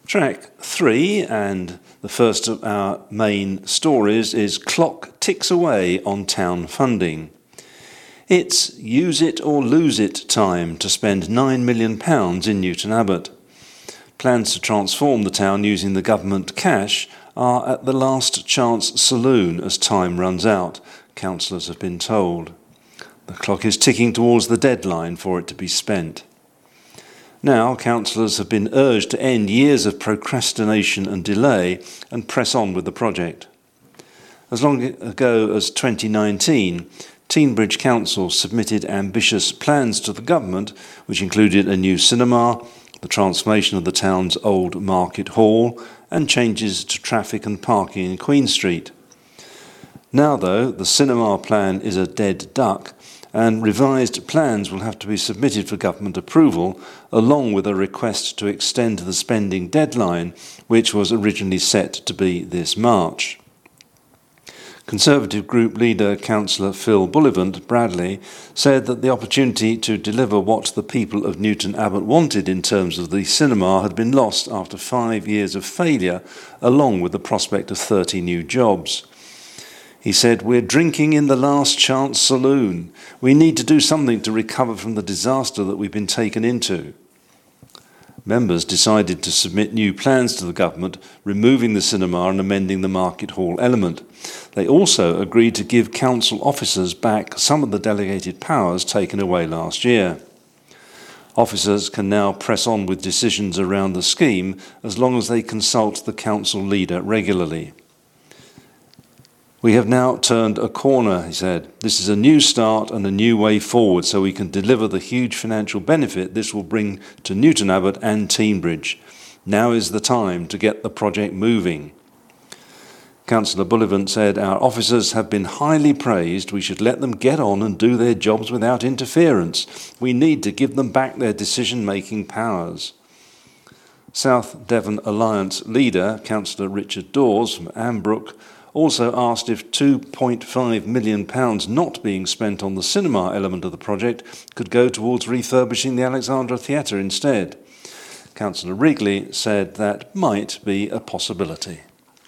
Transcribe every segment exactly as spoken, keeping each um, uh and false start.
Track three, and the first of our main stories, is Clock Ticks Away on Town Funding. It's use it or lose it time to spend nine million pounds in Newton Abbot. Plans to transform the town using the government cash are at the last chance saloon as time runs out, councillors have been told. The clock is ticking towards the deadline for it to be spent. Now, councillors have been urged to end years of procrastination and delay and press on with the project. As long ago as twenty nineteen, Teignbridge Council submitted ambitious plans to the government, which included a new cinema, the transformation of the town's old market hall, and changes to traffic and parking in Queen Street. Now, though, the cinema plan is a dead duck, and revised plans will have to be submitted for government approval, along with a request to extend the spending deadline, which was originally set to be this March. Conservative Group leader Councillor Phil Bullivant Bradley said that the opportunity to deliver what the people of Newton Abbot wanted in terms of the cinema had been lost after five years of failure, along with the prospect of thirty new jobs. He said, "We're drinking in the last chance saloon. We need to do something to recover from the disaster that we've been taken into." Members decided to submit new plans to the government, removing the cinema and amending the market hall element. They also agreed to give council officers back some of the delegated powers taken away last year. Officers can now press on with decisions around the scheme as long as they consult the council leader regularly. "We have now turned a corner," he said. "This is a new start and a new way forward so we can deliver the huge financial benefit this will bring to Newton Abbot and Teignbridge. Now is the time to get the project moving." Councillor Bullivant said, "Our officers have been highly praised. We should let them get on and do their jobs without interference. We need to give them back their decision-making powers." South Devon Alliance leader, Councillor Richard Dawes from Ambrook, also asked if two point five million pounds not being spent on the cinema element of the project could go towards refurbishing the Alexandra Theatre instead. Councillor Wrigley said that might be a possibility.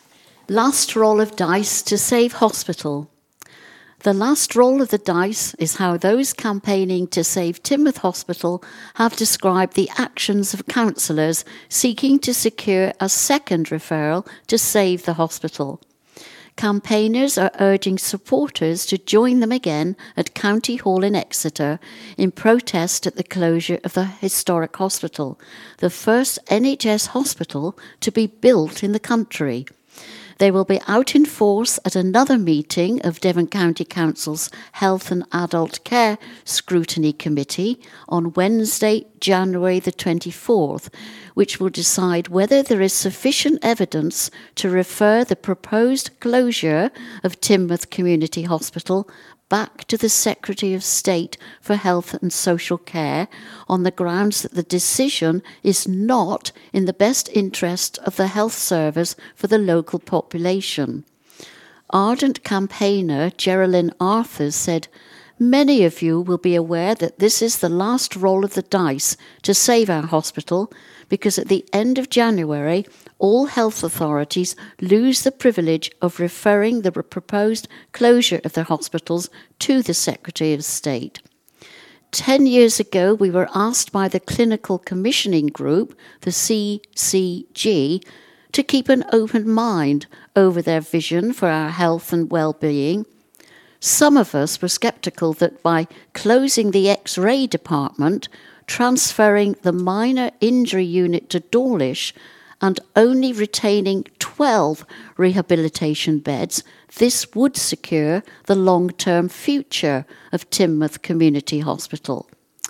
Last roll of dice to save hospital. The last roll of the dice is how those campaigning to save Teignmouth Hospital have described the actions of councillors seeking to secure a second referral to save the hospital. Campaigners are urging supporters to join them again at County Hall in Exeter in protest at the closure of the historic hospital, the first N H S hospital to be built in the country. They will be out in force at another meeting of Devon County Council's Health and Adult Care Scrutiny Committee on Wednesday, January the twenty-fourth, which will decide whether there is sufficient evidence to refer the proposed closure of Teignmouth Community Hospital back to the Secretary of State for Health and Social Care on the grounds that the decision is not in the best interest of the health service for the local population. Ardent campaigner Geraldine Arthurs said, "Many of you will be aware that this is the last roll of the dice to save our hospital, because at the end of January, all health authorities lose the privilege of referring the proposed closure of their hospitals to the Secretary of State. Ten years ago, we were asked by the Clinical Commissioning Group, the C C G, to keep an open mind over their vision for our health and well-being. Some of us were sceptical that by closing the X-ray department, transferring the minor injury unit to Dawlish, and only retaining twelve rehabilitation beds, this would secure the long-term future of Teignmouth Community Hospital.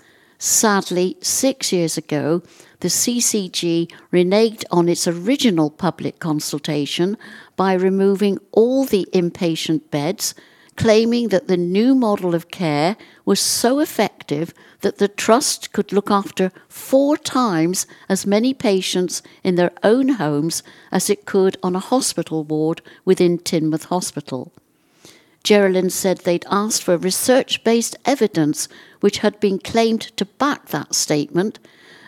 Sadly, six years ago, the C C G reneged on its original public consultation by removing all the inpatient beds, claiming that the new model of care was so effective that the trust could look after four times as many patients in their own homes as it could on a hospital ward within Teignmouth Hospital. Geraldine said they'd asked for research-based evidence which had been claimed to back that statement,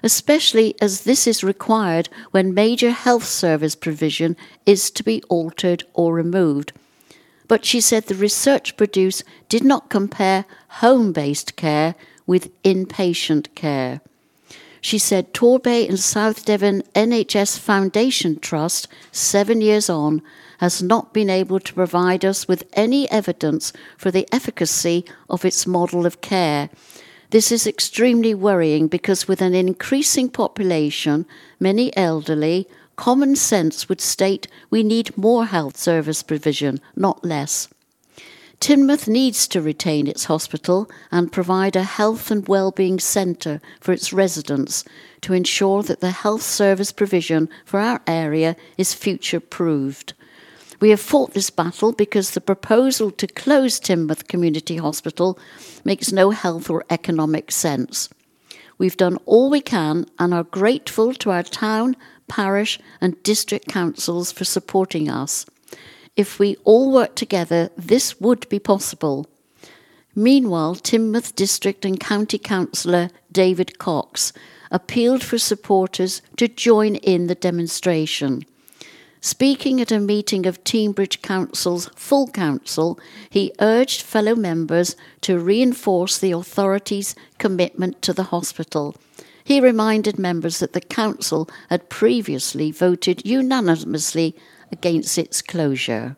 especially as this is required when major health service provision is to be altered or removed. But she said the research produced did not compare home-based care with inpatient care. She said Torbay and South Devon N H S Foundation Trust, seven years on, has not been able to provide us with any evidence for the efficacy of its model of care. This is extremely worrying because with an increasing population, many elderly, common sense would state we need more health service provision, not less. Teignmouth needs to retain its hospital and provide a health and well-being centre for its residents to ensure that the health service provision for our area is future-proofed. We have fought this battle because the proposal to close Teignmouth Community Hospital makes no health or economic sense. We've done all we can and are grateful to our town, parish and district councils for supporting us. If we all work together, this would be possible. Meanwhile, Teignmouth District and County Councillor David Cox appealed for supporters to join in the demonstration. Speaking at a meeting of Teignbridge Council's full council, he urged fellow members to reinforce the authorities' commitment to the hospital. He reminded members that the council had previously voted unanimously against its closure.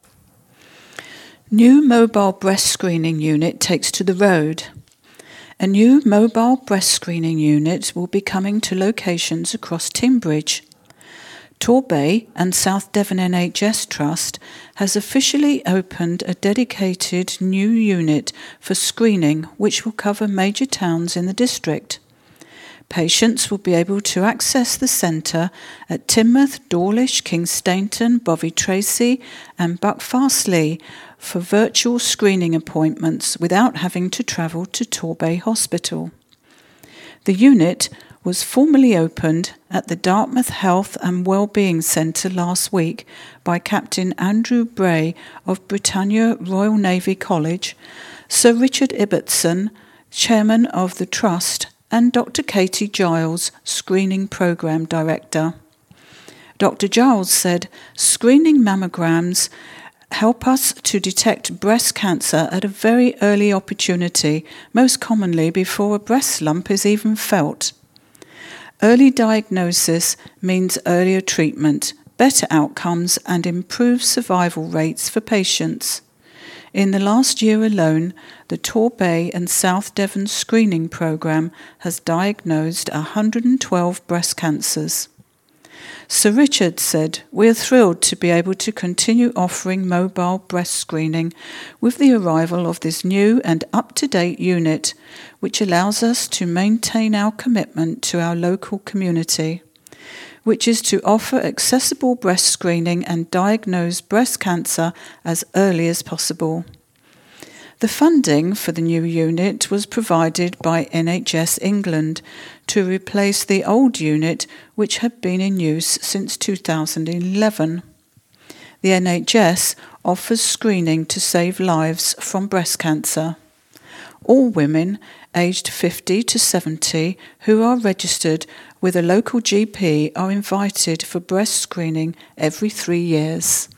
New mobile breast screening unit takes to the road. A new mobile breast screening unit will be coming to locations across Teignbridge. Torbay and South Devon N H S Trust has officially opened a dedicated new unit for screening which will cover major towns in the district. Patients will be able to access the centre at Teignmouth, Dawlish, Kingstainton, Bovey Tracy and Buckfastleigh for virtual screening appointments without having to travel to Torbay Hospital. The unit was formally opened at the Dartmouth Health and Wellbeing Centre last week by Captain Andrew Bray of Britannia Royal Navy College, Sir Richard Ibbotson, Chairman of the Trust, and Doctor Katie Giles, Screening Programme Director. Doctor Giles said, "Screening mammograms help us to detect breast cancer at a very early opportunity, most commonly before a breast lump is even felt. Early diagnosis means earlier treatment, better outcomes and improved survival rates for patients. In the last year alone, the Torbay and South Devon screening programme has diagnosed one hundred twelve breast cancers." Sir Richard said, "We are thrilled to be able to continue offering mobile breast screening with the arrival of this new and up-to-date unit, which allows us to maintain our commitment to our local community, which is to offer accessible breast screening and diagnose breast cancer as early as possible." The funding for the new unit was provided by N H S England to replace the old unit which had been in use since two thousand eleven. The N H S offers screening to save lives from breast cancer. All women aged fifty to seventy who are registered with a local G P are invited for breast screening every three years.